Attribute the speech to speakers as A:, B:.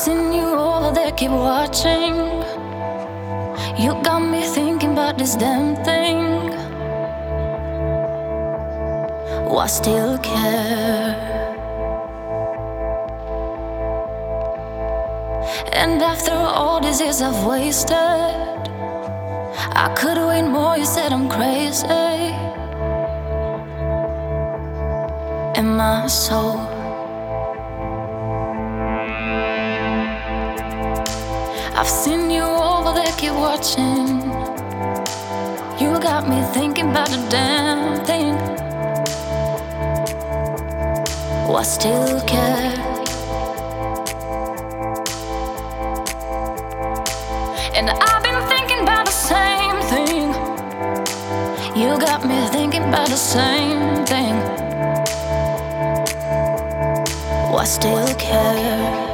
A: seen you over there, keep watching. You got me thinking about this damn thing. Why still care? And after all these years I've wasted, I could wait more, you said I'm crazy. Am I so? I've seen you over there, keep watching. You got me thinking about the damn thing. Why still care? And I've been thinking about the same thing. You got me thinking about the same thing. Why still care?